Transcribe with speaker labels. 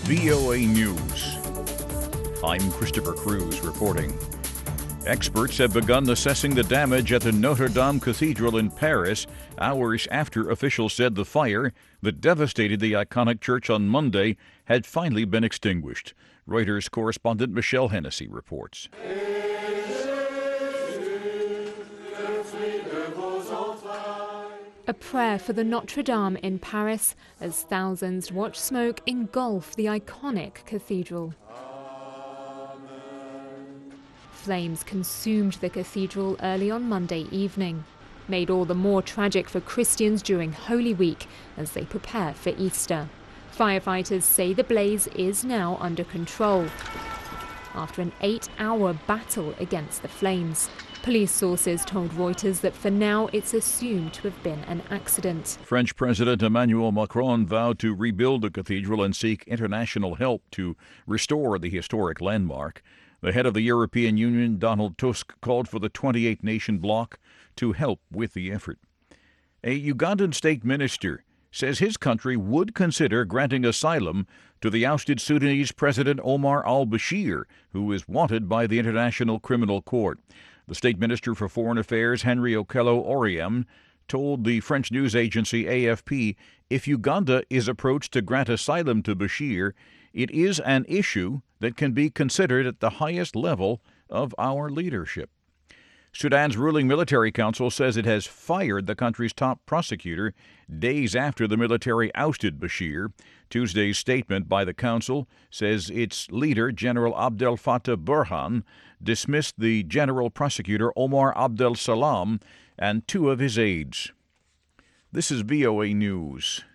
Speaker 1: VOA News. I'm Christopher Cruz reporting. Experts have begun assessing the damage at the Notre Dame Cathedral in Paris hours after officials said the fire that devastated the iconic church on Monday had finally been extinguished. Reuters correspondent Michelle Hennessy reports.
Speaker 2: A prayer for the Notre Dame in Paris as thousands watch smoke engulf the iconic cathedral. Flames consumed the cathedral early on Monday evening, made all the more tragic for Christians during Holy Week as they prepare for Easter. Firefighters say the blaze is now under control after an 8-hour battle against the flames. Police sources told Reuters that for now it's assumed to have been an accident.
Speaker 1: French President Emmanuel Macron vowed to rebuild the cathedral and seek international help to restore the historic landmark. The head of the European Union, Donald Tusk, called for the 28-nation bloc to help with the effort. A Ugandan state minister says his country would consider granting asylum to the ousted Sudanese President Omar al-Bashir, who is wanted by the International Criminal Court. The State Minister for Foreign Affairs, Henry Okello Oryem, told the French news agency AFP if Uganda is approached to grant asylum to Bashir, it is an issue that can be considered at the highest level of our leadership. Sudan's ruling military council says it has fired the country's top prosecutor days after the military ousted Bashir. Tuesday's statement by the council says its leader, General Abdel Fattah Burhan, dismissed the general prosecutor Omar Abdel Salam and two of his aides. This is VOA News.